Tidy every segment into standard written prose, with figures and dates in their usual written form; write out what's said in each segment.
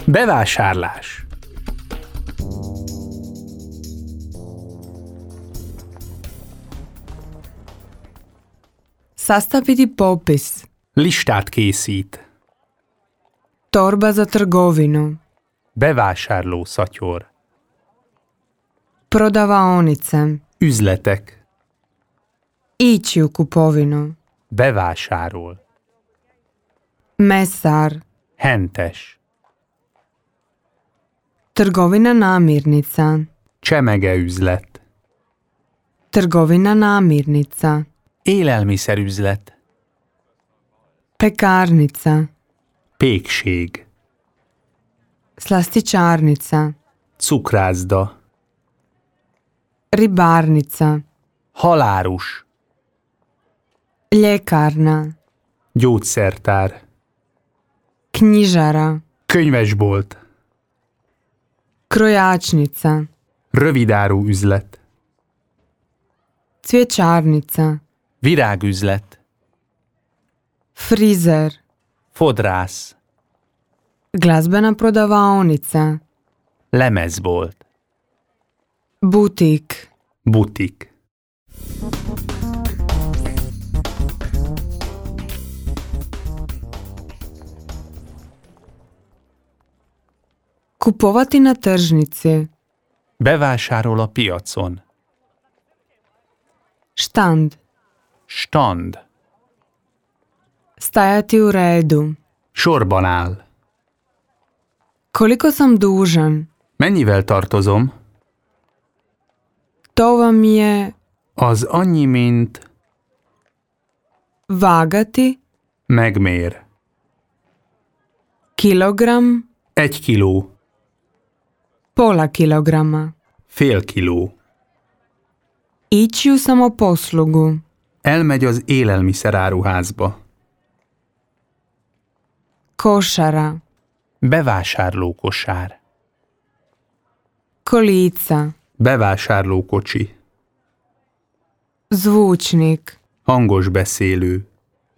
Bevásárlás. Sastaviti popis. Listát készít. Torba za trgovinu. Bevásárló szatyor. Prodavaonice. Üzletek. Ići u kupovinu. Bevásárol. Mesar. Hentes. Trgovina namirnica. Csemegeüzlet. Trgovina namirnica. Élelmiszerüzlet. Pekarnica. Pékség. Slastičarnica. Cukrászda. Ribarnica. Halárus. Ljekarna. Gyógyszertár. Knjižara. Könyvesbolt. Krojačnica. Rövidáru üzlet. Cvjećarnica. Virágüzlet. Frizer. Fodrász. Glazbena prodavaonica. Lemezbolt. Butik. Butik. Kupovati na tržnici. Bevásárol a piacon. Štand. Stand. Stajati u redu. Sorban áll. Koliko sam dužan? Mennyivel tartozom? To vam je Az annyi, mint vagati. megmér. Kilogram. 1 kiló. Pola kilograma. Fél kiló. Ići u samoposlugu. Elmegy az élelmiszeráruházba. Košara. Bevásárlókosár. Kolica. Bevásárlókocsi. Zvučnik. Hangos beszélő.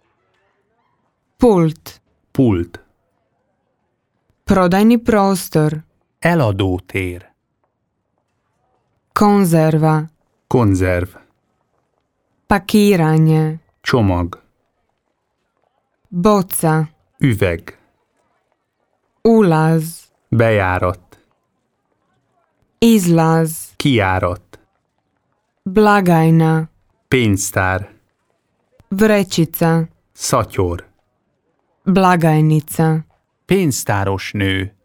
Pult. Pult. Prodajni prostor. Eladótér. Konzerva. Konzerv. Pakiranje. Csomag. Boca. Üveg. Ulaz. Bejárat. Izlaz. Kijárat. Blagajna. Pénztár. Vrećica. Szatyor. Blagajnica. Pénztáros nő.